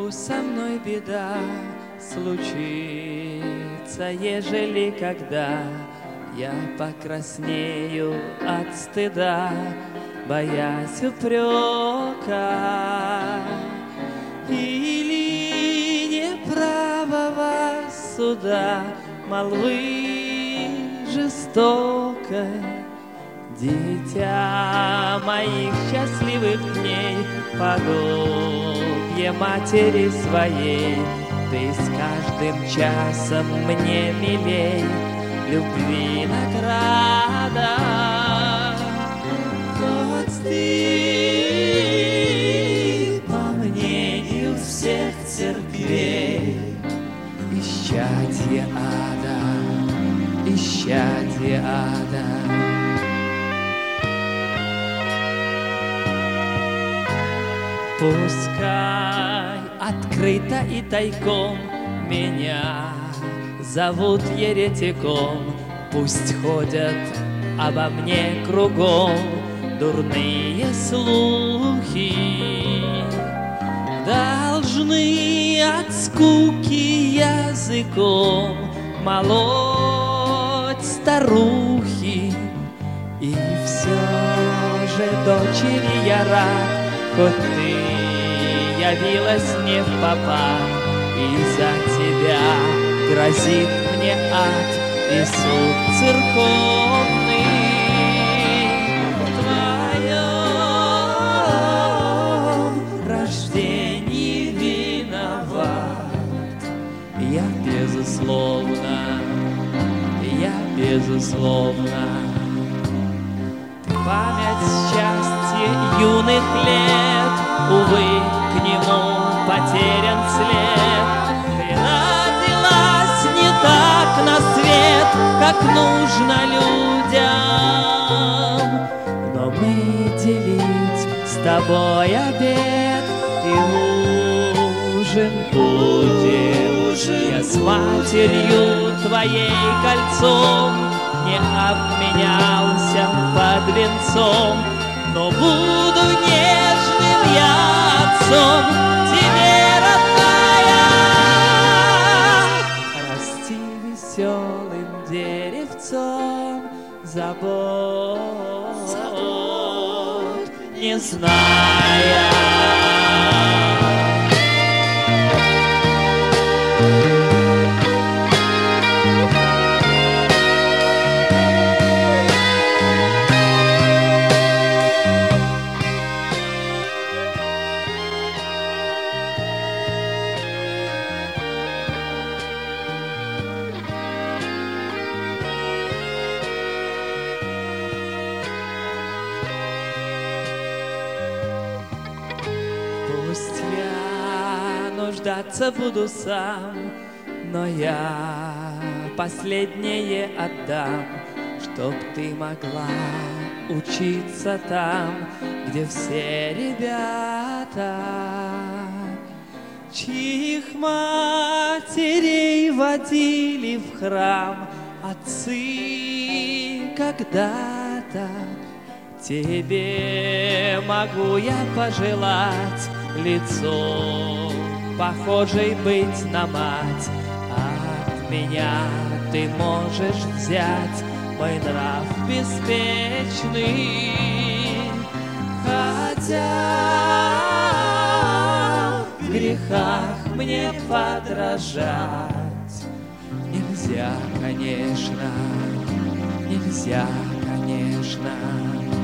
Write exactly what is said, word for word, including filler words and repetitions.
со мной беда случится, ежели когда я покраснею от стыда, боясь упрека или неправого суда, молвы жестокой. Дитя моих счастливых дней, подобие матери своей, ты с каждым часом мне милей, любви награда. Хоть ты, по мнению всех церквей, исчадье ада, исчадье ада. Пускай открыто и тайком меня зовут еретиком, пусть ходят обо мне кругом дурные слухи, должны от скуки языком молоть старухи. И все же, дочери, я рад, хоть ты явилась не впопад, из-за тебя грозит мне ад и суд церковный. В твоем рождении виноват я, безусловно, я, безусловно. Память счастья юных лет, увы, к нему потерян след. Ты родилась не так на свет, как нужно людям, но мы делить с тобой обед и ужин будем. Я с матерью твоей кольцом не обменялся под венцом, но буду нежным я отцом тебе, родная. Расти веселым деревцом, забот, забот не зная. Пусть я нуждаться буду сам, но я последнее отдам, чтоб ты могла учиться там, где все ребята, чьих матерей водили в храм отцы когда-то. Тебе могу я пожелать лицо похожей быть на мать. От меня ты можешь взять мой нрав беспечный, хотя в грехах мне подражать нельзя, конечно, нельзя, конечно.